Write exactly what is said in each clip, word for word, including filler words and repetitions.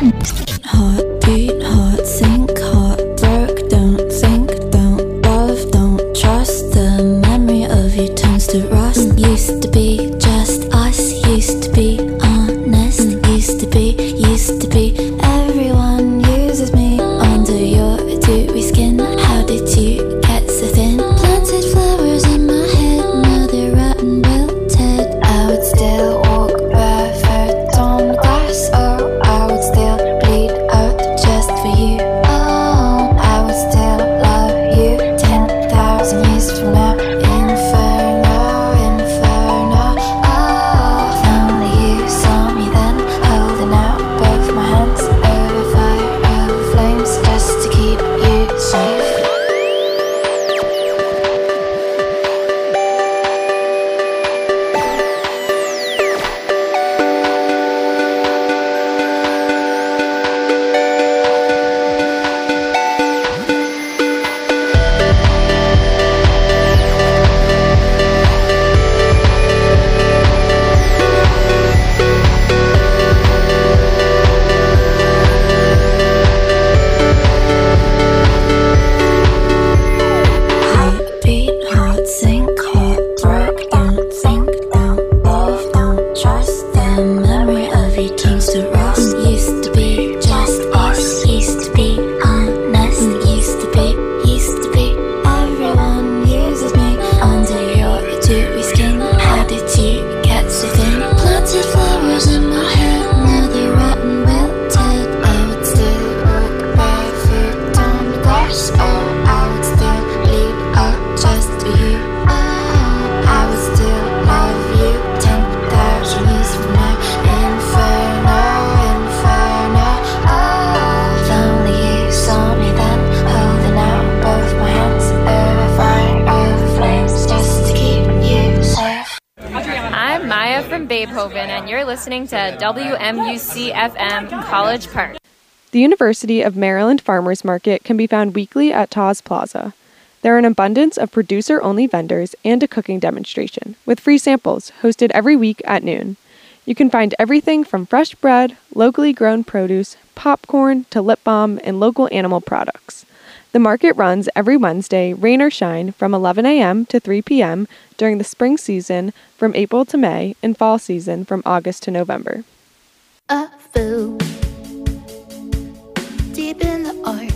Heartbeat, heart sink, heart broke. Don't think, don't love, don't trust. The memory of you turns to rust. Used to be just us, used to be honest, used to be, used to be. Everyone uses me under your dewy skin. How did you get so thin? Planted flowers in my head, now they're rotten, wilted. I would still walk barefoot on grass. Oh, I would still bleed out just for you. Oh, I would still love you ten thousand years from now. Inferno, inferno. Oh, if only you saw me then, holding out both my hands over fire, over flames, just to keep you safe. Heartbeat, heart sink, heart broke. Don't think, don't love, don't trust. The memory of you turns to rust. Used to be just us, used to be honest, used to be, used to be. Everyone uses me under your dewy skin. How did you get so thin? Planted flowers in my head, now they're rotten, wilted. I would still walk barefoot on the grass. Oh, I would still bleed out just for you. Oh, I would still love you ten thousand years from now. Inferno, inferno. Oh, if only you saw me then, holding out both my hands over fire, over flames, just to keep you safe. I'm Maya from Babehoven, and you're listening to W M U C F M College Park. The University of Maryland Farmers Market can be found weekly at Taz Plaza. There are an abundance of producer-only vendors and a cooking demonstration, with free samples hosted every week at noon. You can find everything from fresh bread, locally grown produce, popcorn, to lip balm, and local animal products. The market runs every Wednesday, rain or shine, from eleven a.m. to three p.m. during the spring season from April to May, and fall season from August to November. I fell deep in the art.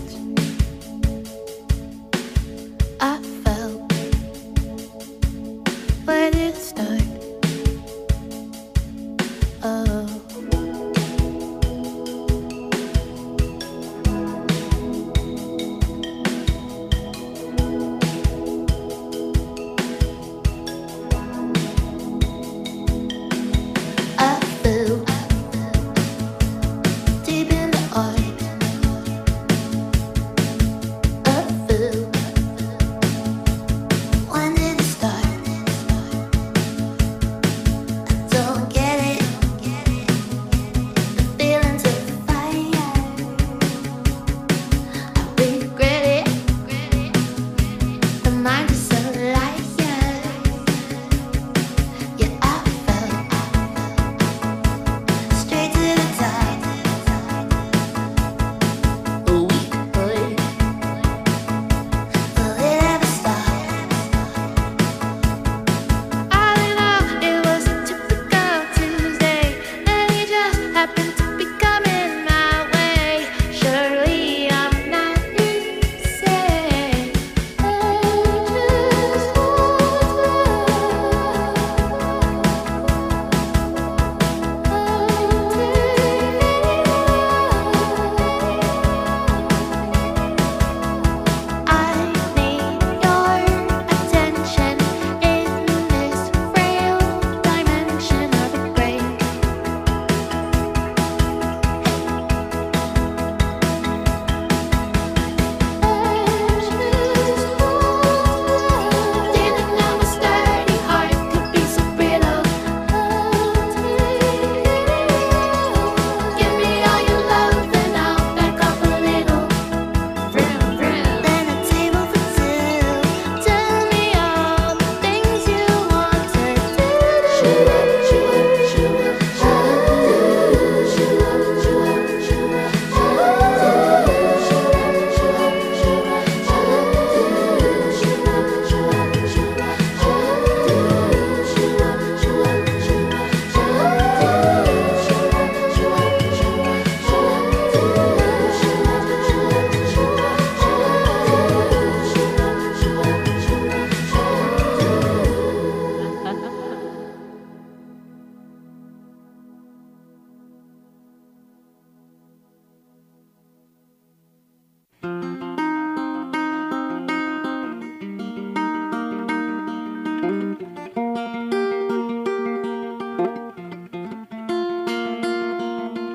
I fell. Where did it start? Oh. I fell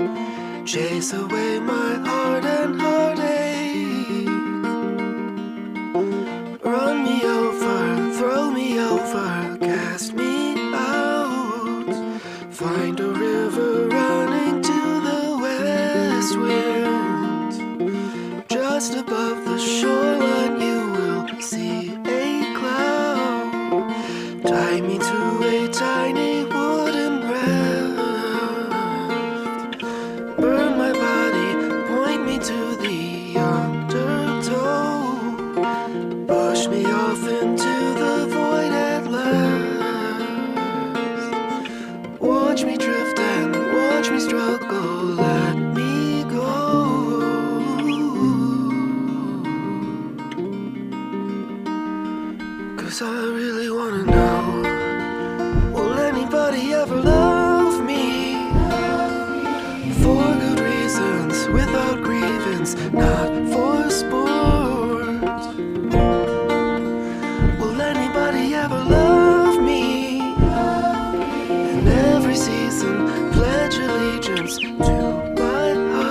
chase away my heart and heartache. Run me over, throw me over, cast me out. Find a river running to the west wind. Just above the shoreline you will see a cloud. Tie me to a tiny wooden raft. Burn my body, point me to the undertow. Push me off into the void at last. Watch me drift and watch me struggle, let me go. 'Cause I really wanna know, will anybody ever love me? For good reasons, without grievance, not for sport. Will anybody ever love me? In every season, pledge allegiance to my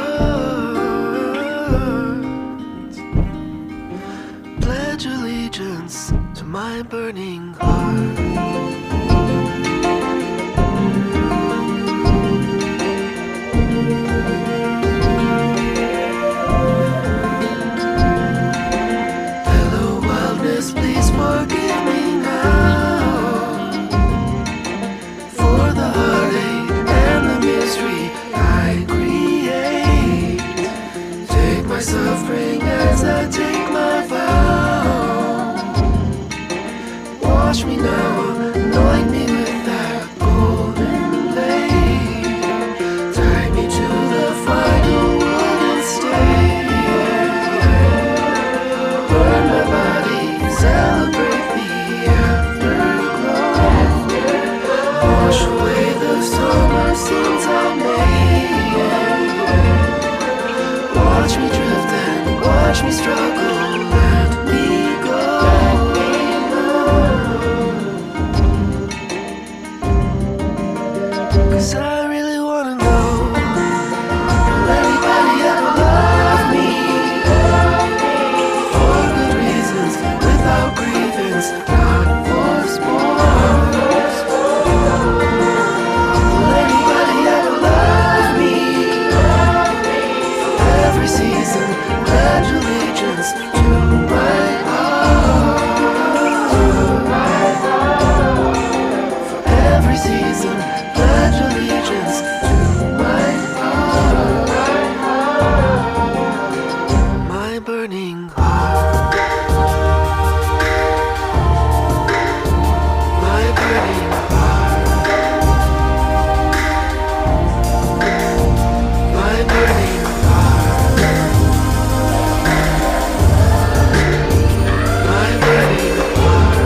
heart. Pledge allegiance to my burning heart. Hello, wildness, please forgive me now for the heartache and the misery I create. Take my suffering as I take my vow. Wash me now, anoint me with that golden blade. Tie me to the final wooden stake. Burn my body, celebrate the afterglow. Wash away the summer sins I made. Watch me drift and watch me struggle, let me go. 'Cause I really wanna know, will anybody ever love me? For good reasons, without grievance, not for sport. Will anybody ever love me? For every season, pledge allegiance to my heart. For every season, pledge allegiance to my heart. My burning heart. My burning heart. My burning heart. My burning heart.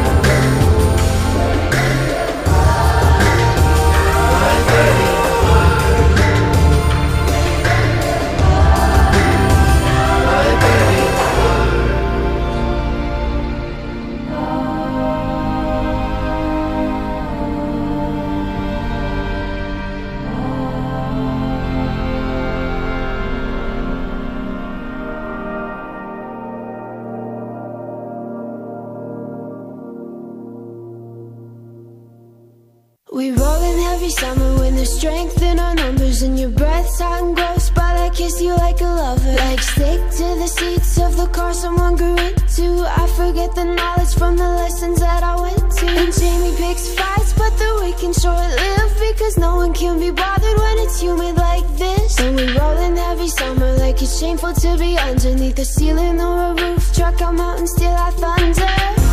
My burning heart. My burning heart. We rollin' heavy summer when there's strength in our numbers, and your breath's hot and gross, but I kiss you like a lover. Like stick to the seats of the car someone grew into. I forget the knowledge from the lessons that I went to. And Jamie picks fights, but the weekend short-lived, because no one can be bothered when it's humid like this. And we rollin' heavy summer like it's shameful to be underneath a ceiling or a roof. Truck out mountain, still I thunder.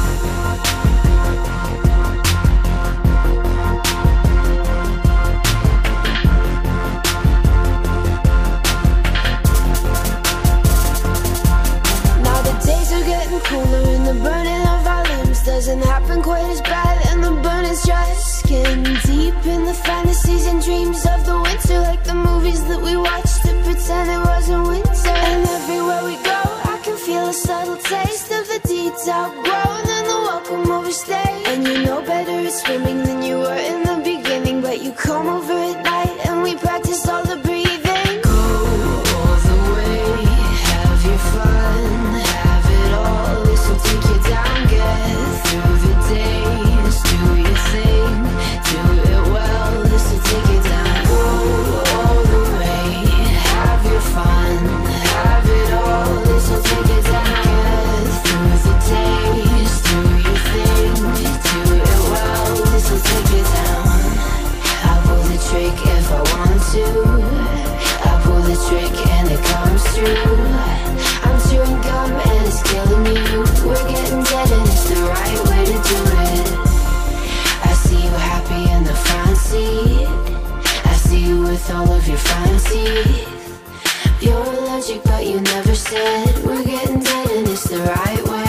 Cooler in the burning of our limbs doesn't happen quite as bad, and the burning's just skin deep in the fantasies and dreams of the winter, like the movies that we watched to pretend it wasn't winter. And everywhere we go, I can feel a subtle taste of the deeds outgrown and the welcome overstayed. And you know better at swimming than you were in the beginning, but you come over at night and we practice all the breathing. you never said. We're getting dead and it's the right way.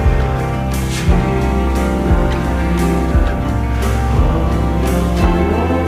我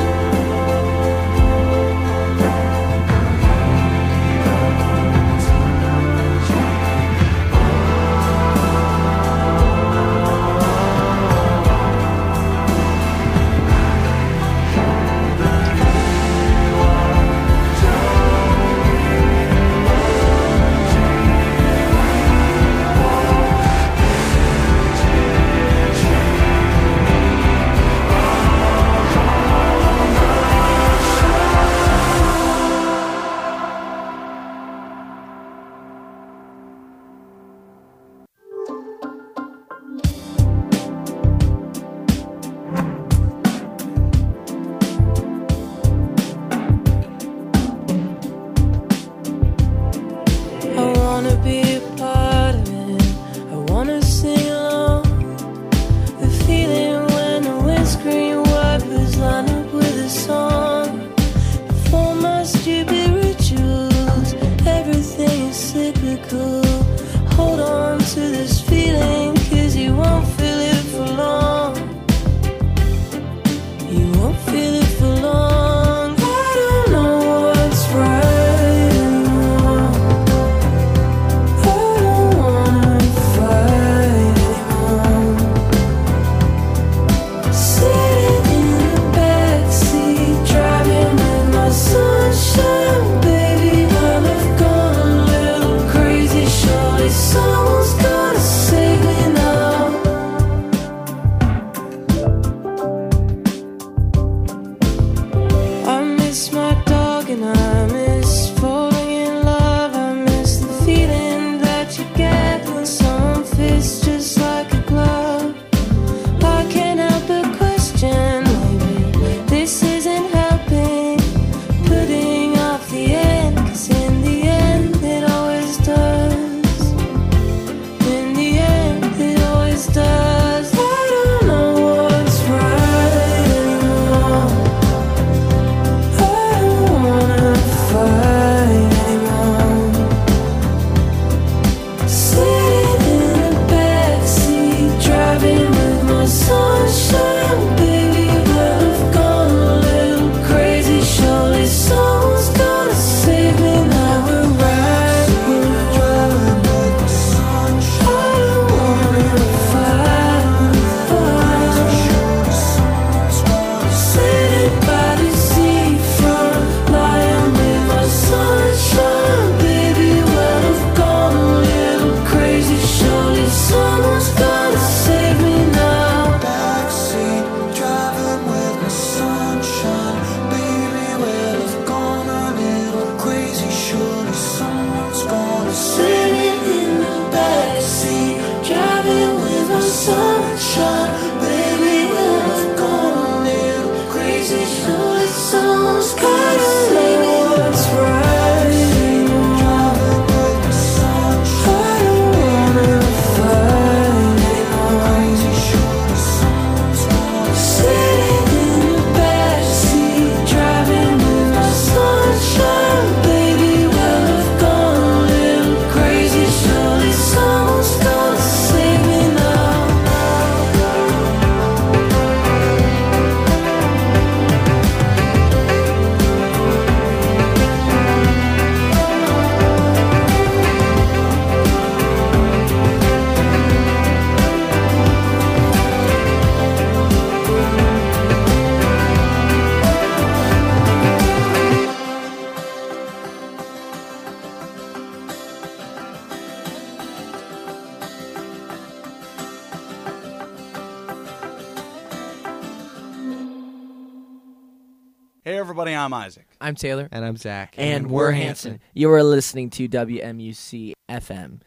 sunshine, baby, when I've gone a little crazy. Sure, it sounds kind of say what's right. Hey everybody, I'm Isaac. I'm Taylor. And I'm Zach. And, and we're Hanson. You are listening to W M U C F M.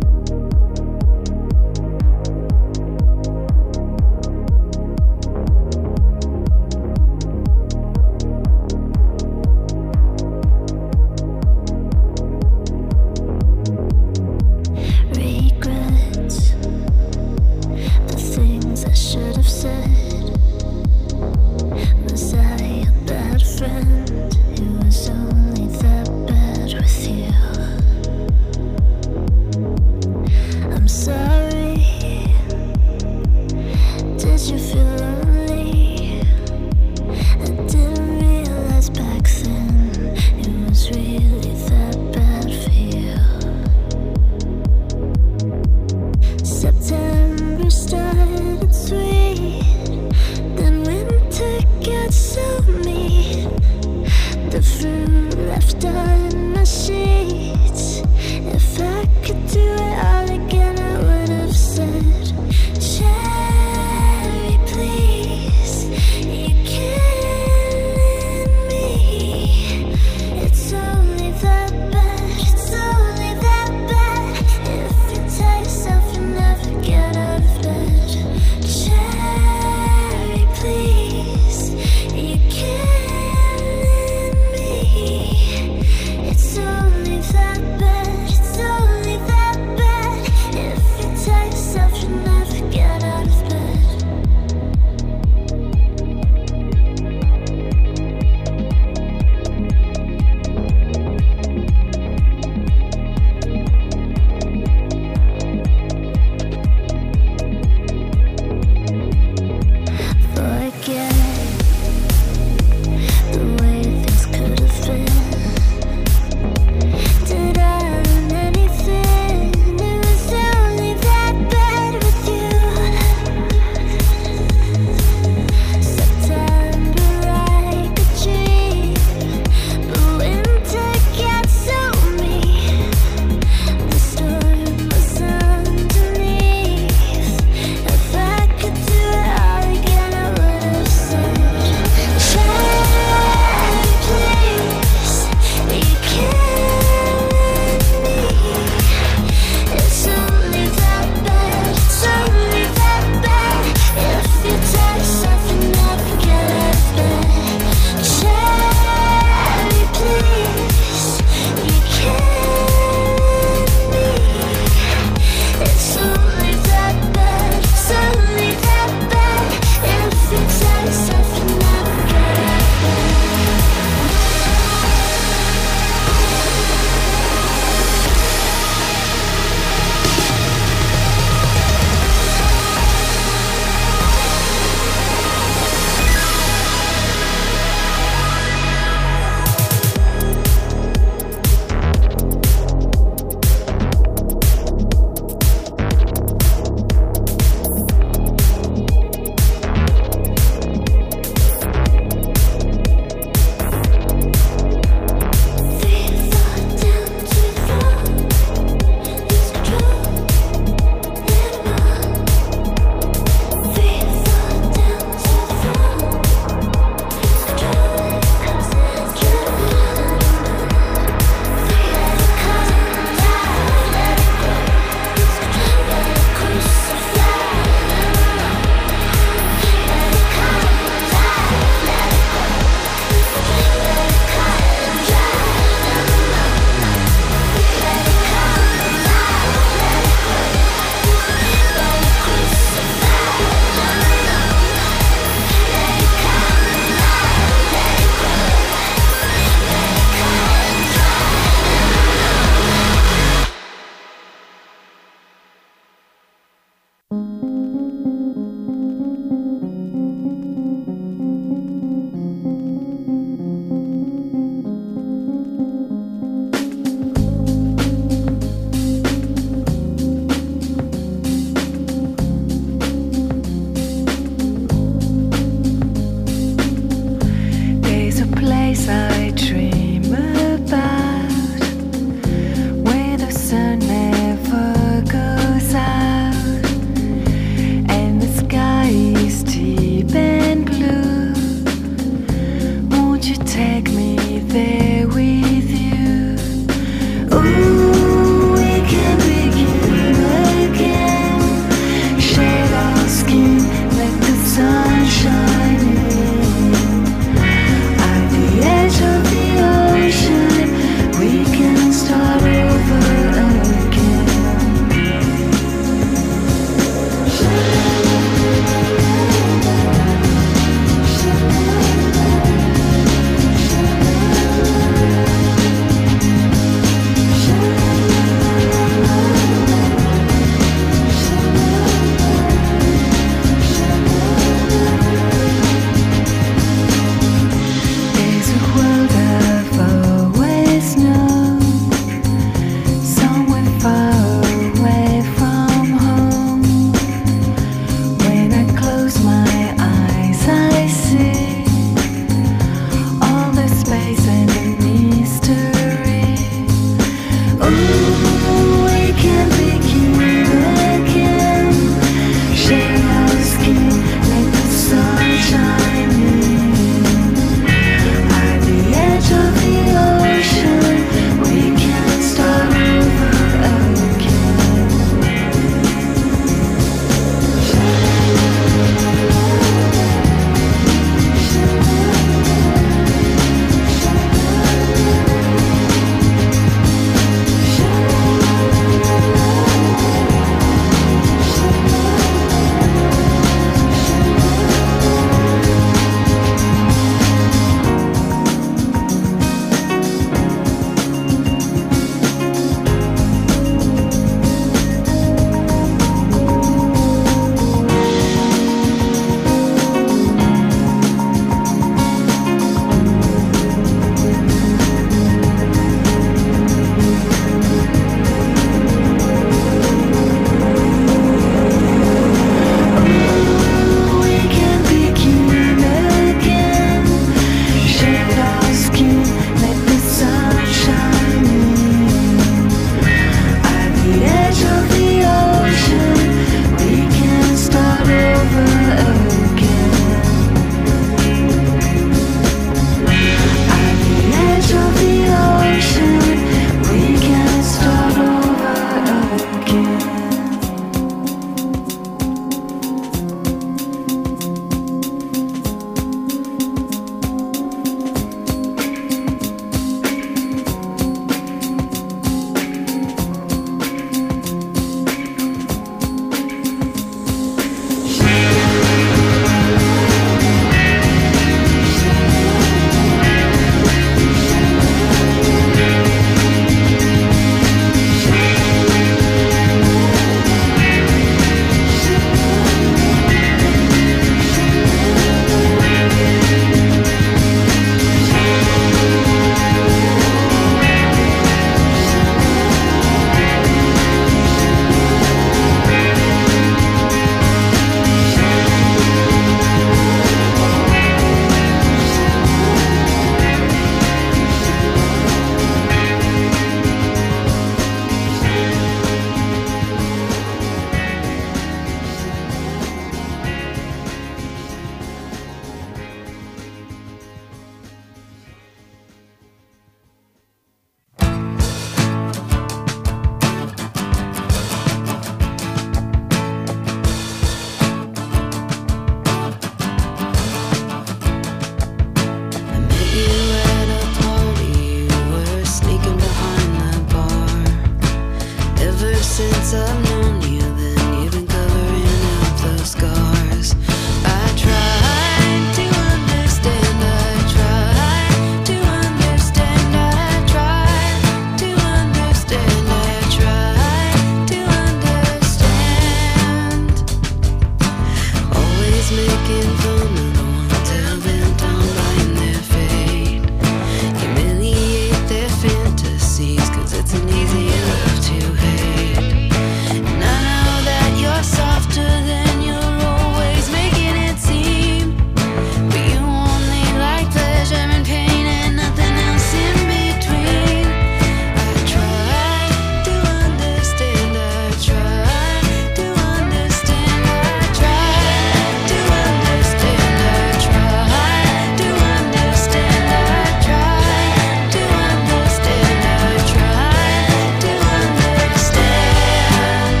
ever since I've known you, then you've been covering up those scars. I tried to understand, I tried to understand, I tried to understand, I tried to understand. Always making fun of the ones hell bent on buying their fate. Humiliate their fantasies, cause it's an easy love to hate. And I know that you're softer than you're always making it seem, but you only like pleasure and pain and nothing else in between. I tried to understand, I tried to understand, I tried to understand, I tried to understand, I tried to understand, I tried to understand.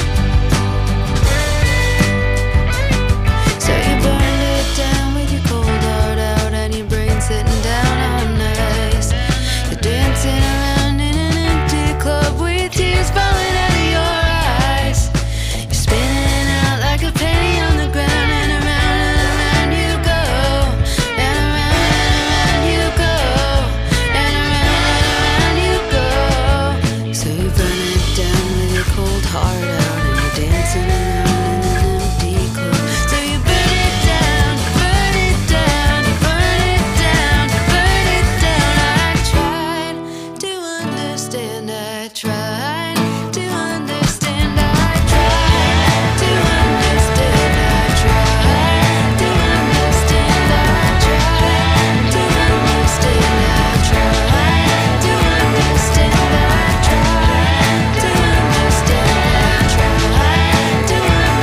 So you burned it down with your cold heart out and your brain sitting down on ice. You're dancing around in an empty club with tears falling out of your eyes. You're spinning out like a penny on the ground, and around and around you go, and around and around you go, and around and around you go. So you burn it down with your cold heart out and you're dancing around in an empty club. So you burn it down, burn it down, burn it down, burn it down. I tried to understand, I tried to understand, I tried to understand, I tried to understand, I tried to understand, I tried to understand, I tried to understand, I tried to understand.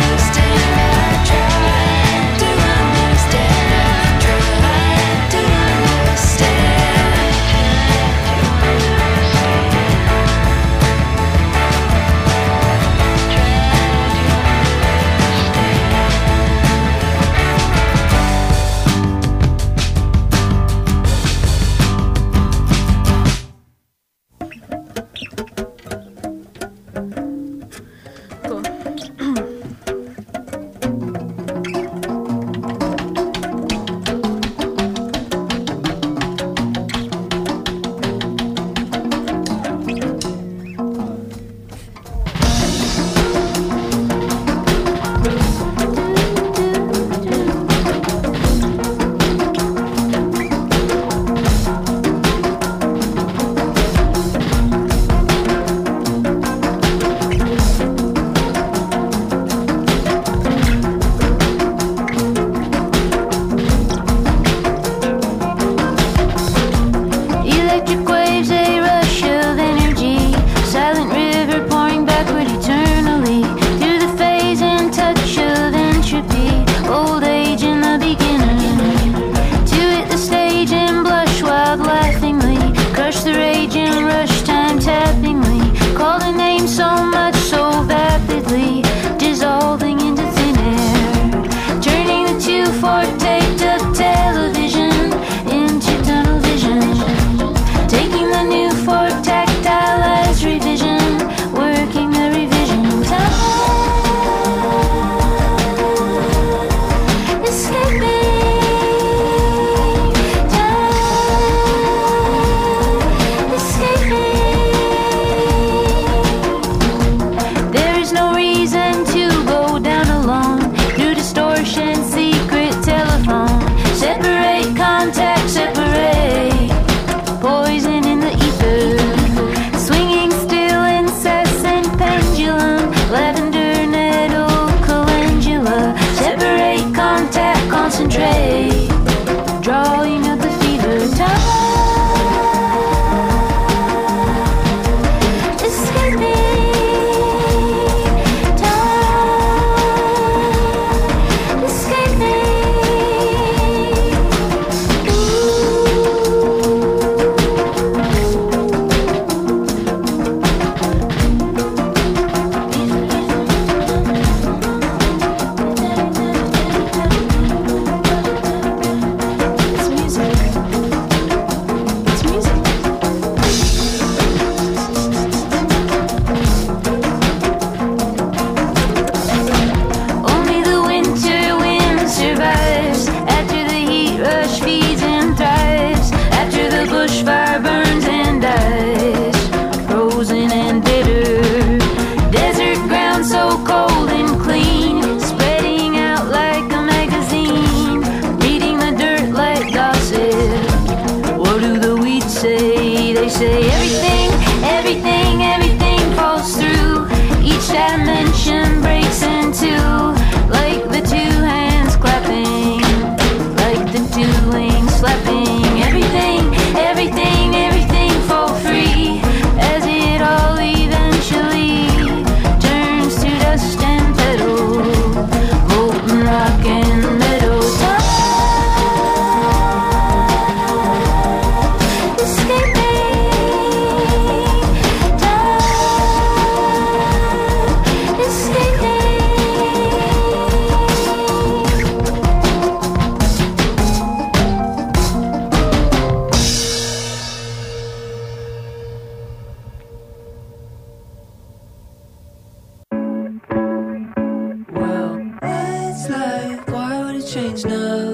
change now.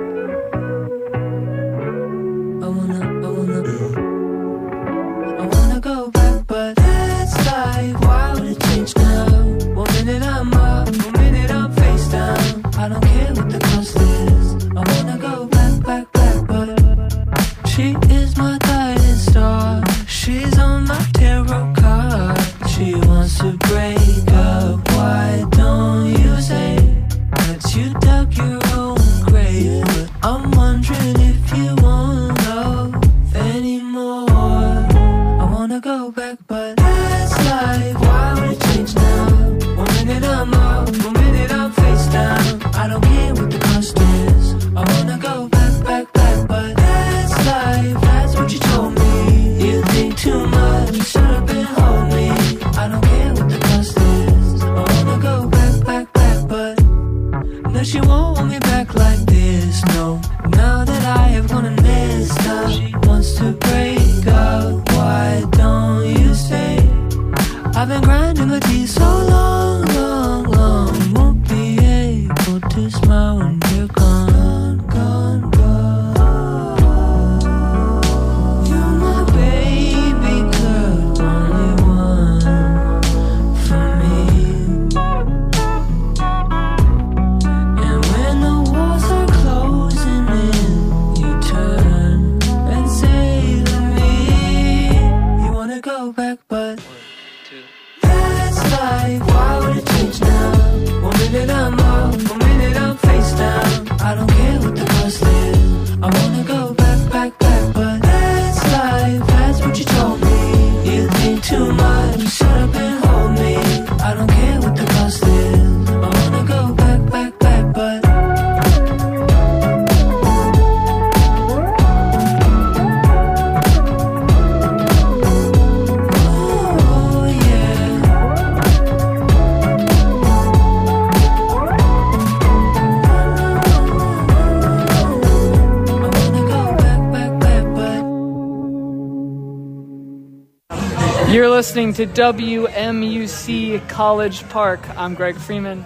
I wanna, I wanna, I wanna go back, but that's life. Why would it change now? One minute I'm up, one minute I'm face down. I don't care what the cost is. I wanna go back, back, back, but she is my guiding star. She's on my tarot card. She wants to break up. Why don't you say that you dug your own grave? But I'm wondering if you won't love anymore. I wanna go back, but that's life. Why would it change now? One minute I'm up, one minute I'm face down. I don't care what the cost is. I wanna go back, back, back, but that's life. That's what you told me. You think too much, shut up and hold me. I don't care what the cost is. I wanna go back, back, back, but no, she won't want me back like this, no. Now that I have gone and messed up, she wants to break up. Why don't you say? I've been grinding my teeth so long, long, long. Won't be able to smile when you're gone, gone, gone. You're my baby girl, only one for me. And when the walls are closing in, you turn and say to me, you wanna go back, but that's life. Why would it change now? One minute I'm up, one minute I'm face down. I don't care what the cost is. I wanna go back, back, back, but that's life. That's what you told me. You think too much, shut up and hold me. I don't care what the cost is. I wanna go back, back, back, but oh yeah. I wanna go back, back, back, but You're listening to W M U C College Park. I'm Greg Freeman.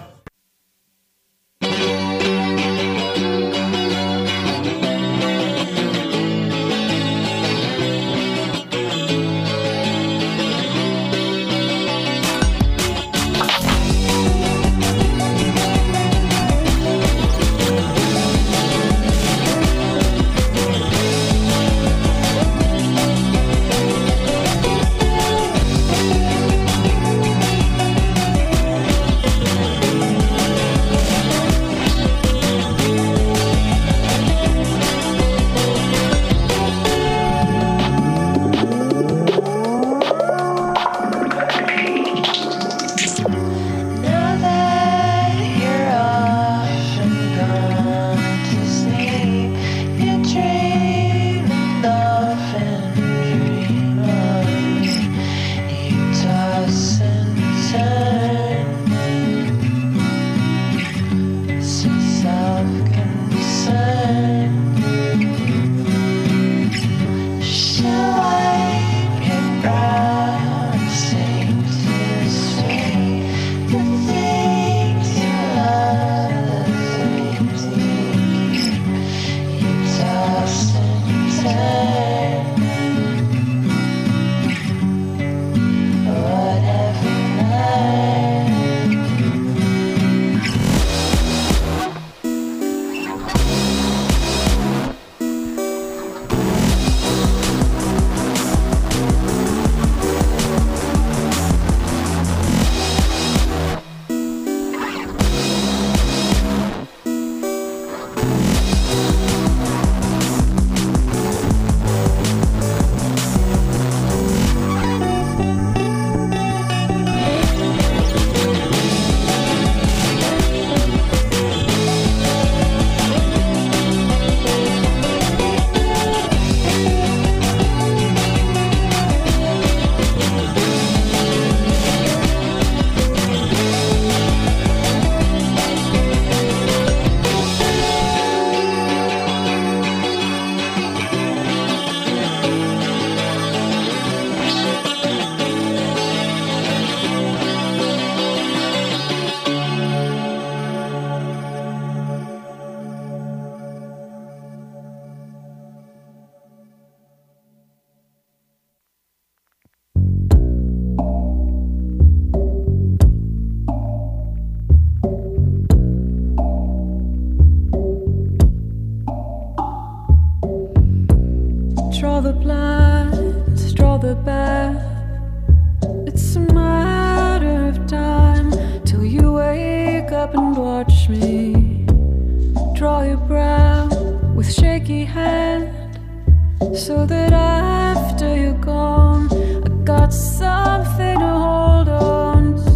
the bed. It's a matter of time till you wake up and watch me draw your brow with shaky hand, so that after you're gone, I got something to hold on to.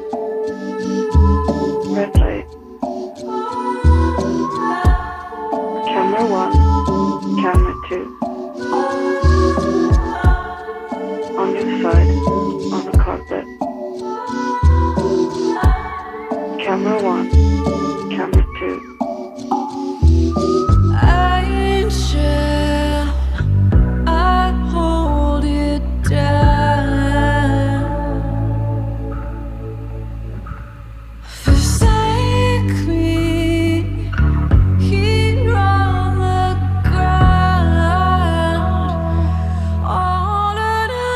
Red light. Camera one, camera two. On your side, on the carpet. Camera one, camera two. Angel, I hold it down. Forsake me here on the ground. All of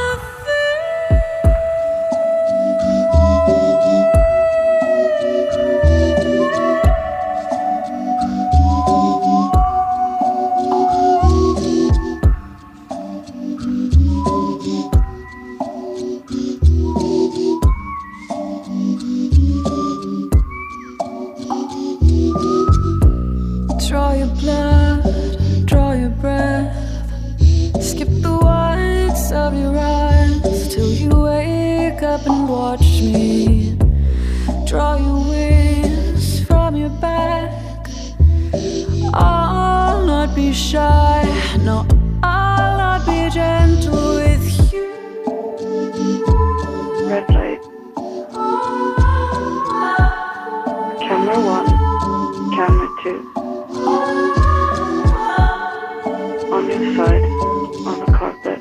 draw your blood, draw your breath. Skip the whites of your eyes till you wake up and watch me draw your wings from your back. I'll not be shy, no, I'll not be gentle with you. Red light. Camera one, camera two. On your side, on the carpet.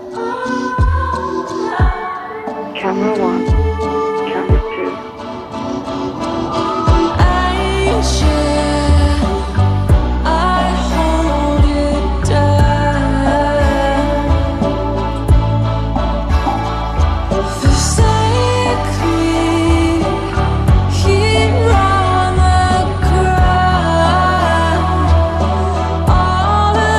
Camera one, camera two. Angel, I hold it down. Forsake me here on the ground. All of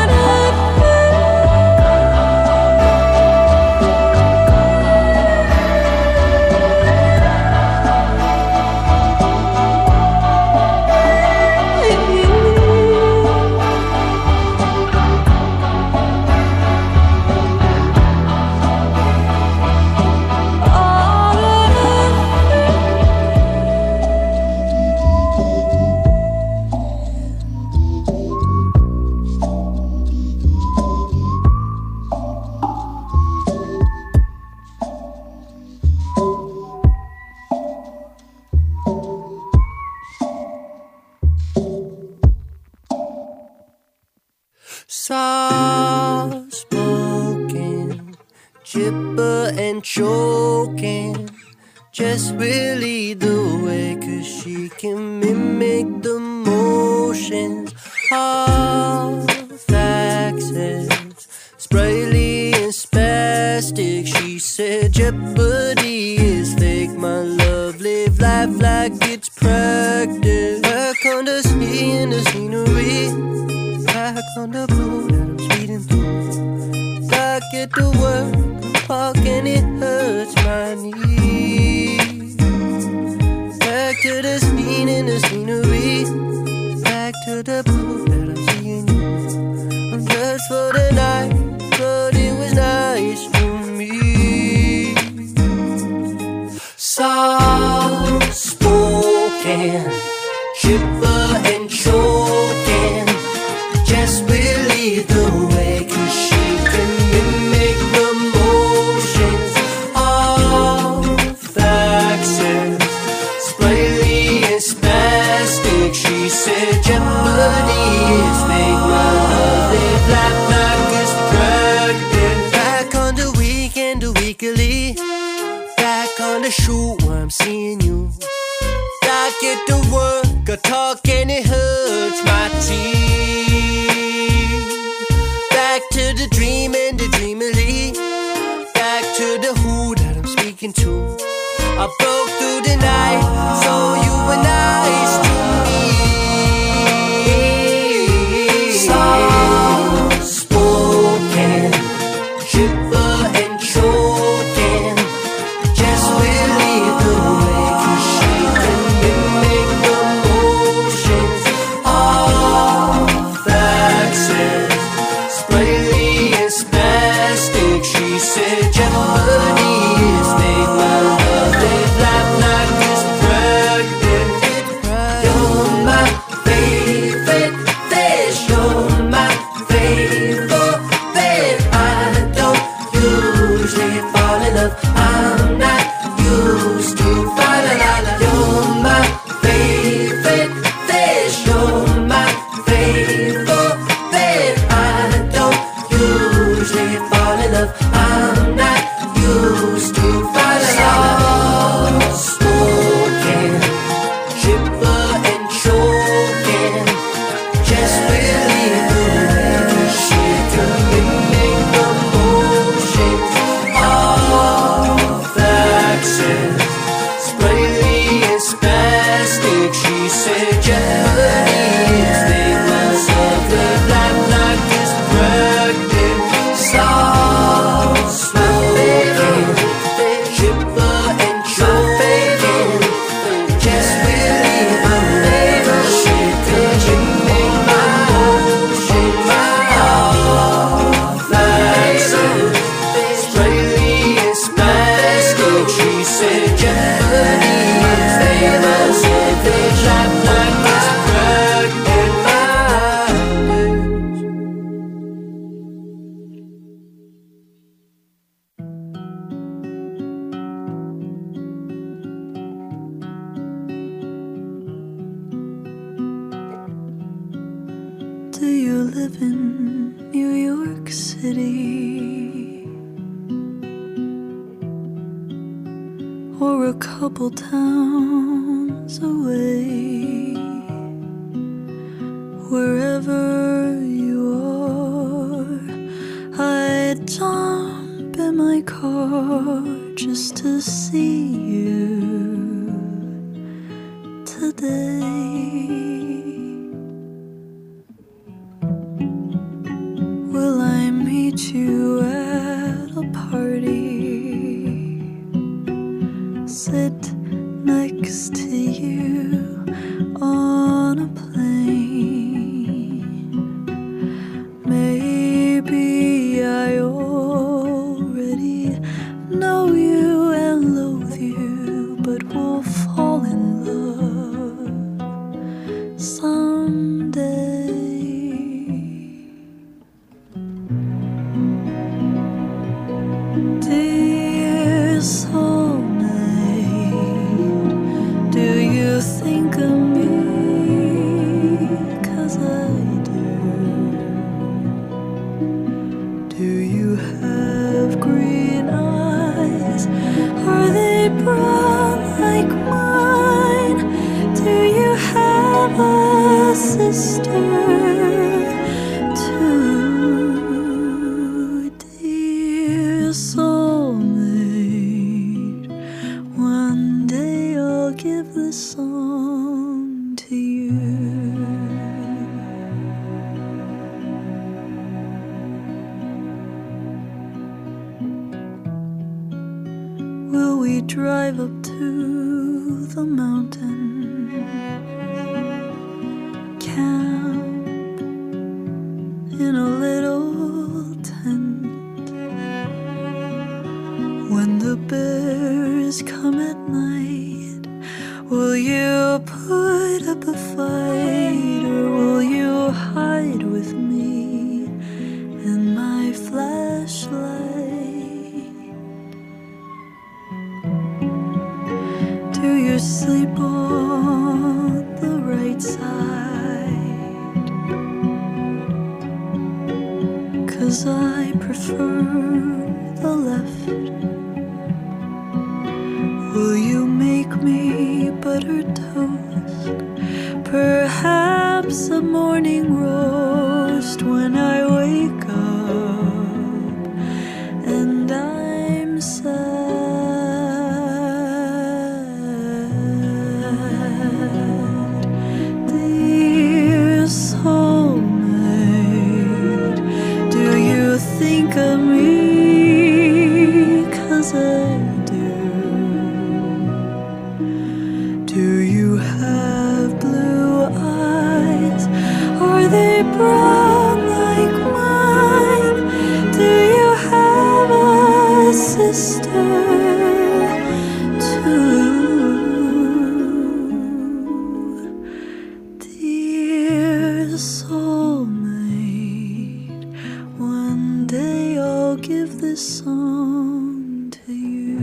Soft spoken, chipper and choking. Just really the way, 'cause she can mimic the motions. Half accents, sprightly and spastic. She said jeopardy is fake. My love, live life like it's practice. Back on the sea in the scenery, back on the blue that I'm speeding through. Back at the work, park and it hurts my knees. Back to the scene in the scenery, back to the blue that I'm seeing you. I'm just for the night, but it was nice to me. Soft spoken, chipper and choking. Just believe the way, 'cause she can mimic the motions. All accents, sprightly and spastic. She said jeopardy is fake. My love, live life like it's practice. Back on the weekend, the weekly. Back on the shoot where I'm seeing you. Back at the work, I talk and it hurts my teeth. Back to the dream and the dreamily. Back to the who that I'm speaking to. I broke through the night, so you were nice to me. Soft spoken, chipper and you live in New York City? Or a couple towns away? Wherever you are, I'd jump in my car just to see you today. Will I meet you at a party? Sit next to you on a plane? Maybe I already know you and loathe you, but we'll fall in love someday. Dear soulmate, do you think of me? 'Cause I do. Do you have green eyes? Are they brown like mine? Do you have a sister too? Dear soulmate, one day I'll give this song to you. Will we drive up to the mountain, camp in a little tent? When the bears come at night, will you put up a fight, or will you hide with me and my flashlight? Do you sleep on the right side? 'Cause I prefer the left. Will you make me buttered toast? Perhaps a morning roast when I wake up and I'm sad. Dear soulmate, do you think of me? 'Cause I do. Do you have blue eyes? Are they brown like mine? Do you have a sister too? Dear soulmate, one day I'll give this song to you.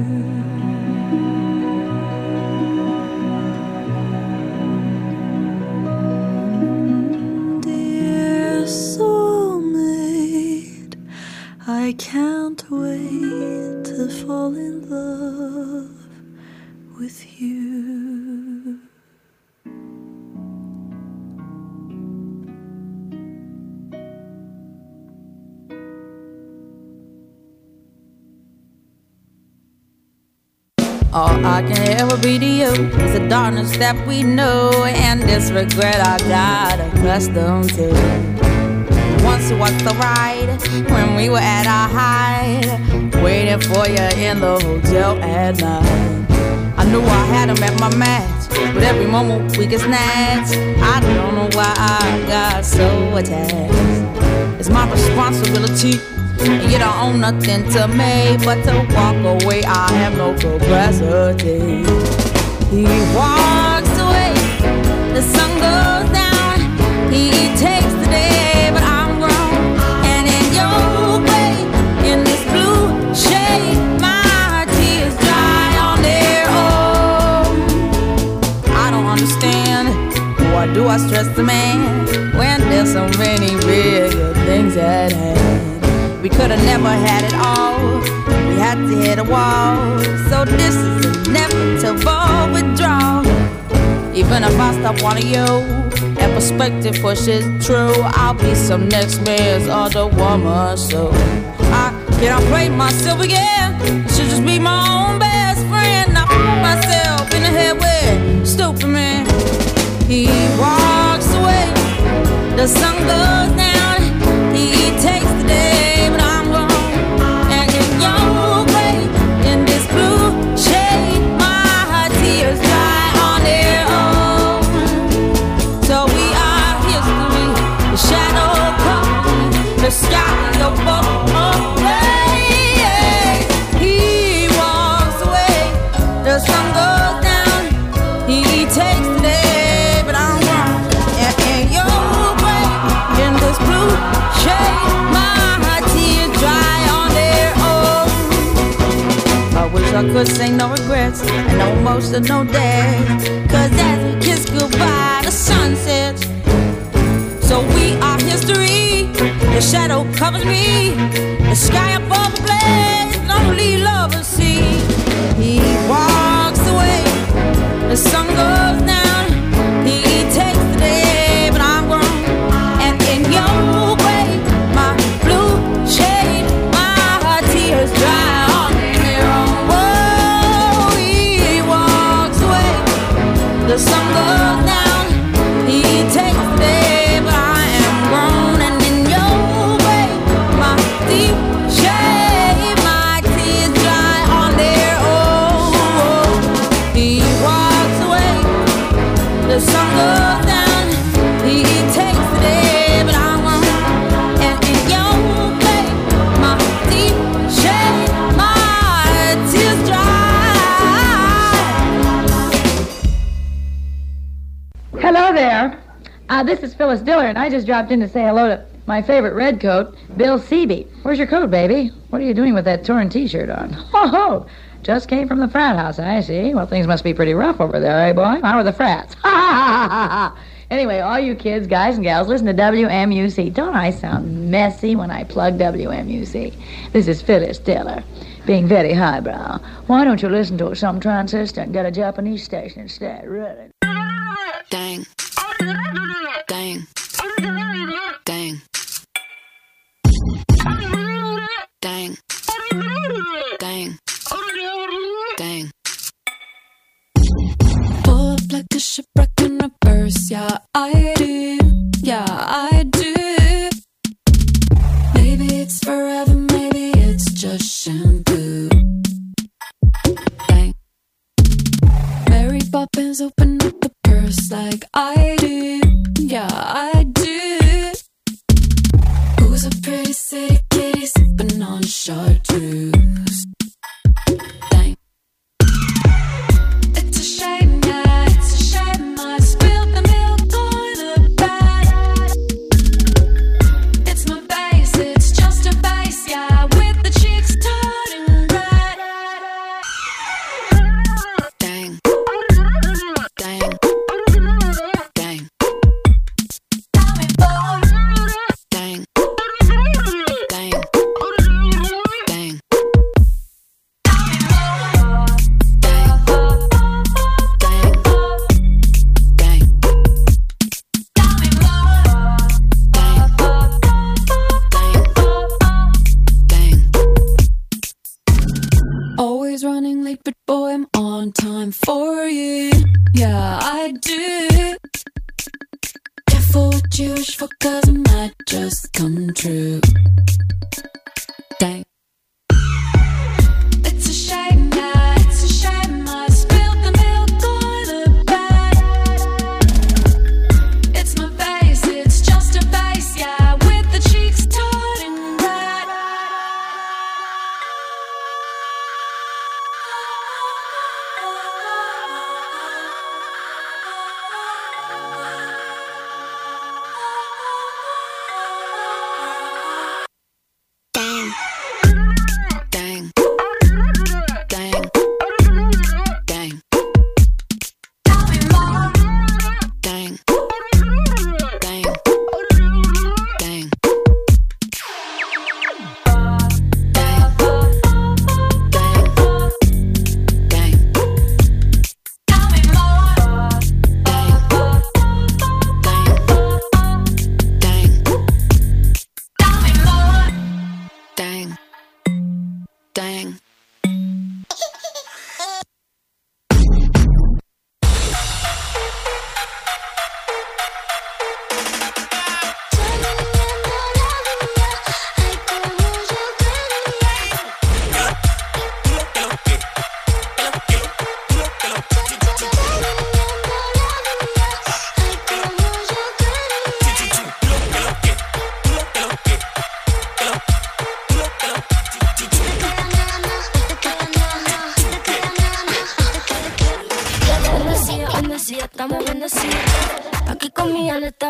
Dear soulmate, I can't wait to fall in love with you. All I can ever be to you is the darkness that we know, and this regret I got accustomed to. Once it was the ride when we were at our height, waiting for you in the hotel at night. I knew I had him at my match, but every moment we get snatched. I don't know why I got so attached. It's my responsibility, and you don't own nothing to me but to walk away. I have no capacity. He walks away, the sun goes down. He takes the day, but I'm grown. And in your way, in this blue shade, my tears dry on their own. I don't understand, why do I stress the man when there's so many real good things at hand. We could have never had it all. We had to hit a wall. So this is inevitable withdrawal. Even if I stop wanting you, and perspective pushes true, I'll be some next man's other woman. So I cannot play myself again. I should just be my own best friend. I put myself in the head with stupid man. He walks away, the sun goes down. He takes the day, but I'm gone. And in your way, in this blue shade, my tears dry on their own. So we are history, the shadow comes, the sky is above. He walks away, the sun goes down. He takes the day, but I'm gone. And in your way, in this blue shade, my tears dry on their own. I wish I could say no regrets and no emotion, no day. Cause as we kiss goodbye, the sun sets. So we are history, the shadow covers me, the sky above the blaze, lonely lovers see. He walks away, the sun goes down. He takes the day, but I'm gone. And in your way, my blue shade, my tears dry on their own. Whoa, he walks away, the sun goes down. He takes the day, but I am grown. And in your way, my deep shade, my tears dry on their own. He walks away, the sun goes down. He takes the day, but I'm gone. And in your way, my deep shade, my tears dry. Hello there. Uh, this is Phyllis Diller, and I just dropped in to say hello to my favorite redcoat, Bill Seeby. Where's your coat, baby? What are you doing with that torn T-shirt on? Ho ho! Just came from the frat house, I see. Well, things must be pretty rough over there, eh, boy? How are the frats? Ha ha ha ha ha! Anyway, all you kids, guys, and gals, listen to W M U C. Don't I sound messy when I plug W M U C? This is Phyllis Diller, being very highbrow. Why don't you listen to some transistor and get a Japanese station instead, really? Dang. Dang. Dang. Dang. Dang. Dang. Pull up like a shipwreck in reverse. Yeah, I do. Yeah, I do. Maybe it's forever, maybe it's just shampoo. Dang. Mary Poppins open up the purse like I do. Yeah, I do. Who's a pretty city kitty sipping on chartreuse? Dang. It's a shame, yeah, it's a shame I spilled the milk on the bed. It's my face, it's just a face, yeah, with the cheeks turning red. Dang. Dang. Dang. Dang. Dang. Dang. Always running late, but boy, I'm on time for you. Yeah, I do. Careful what you wish for, cause it might just come true. Dang. It's a shame, yeah, it's a shame I spilled the milk on the bed. It's my face, it's just a face, yeah, with the cheeks turning red. Dang. así, estamos viendo así. Aquí con mi aleta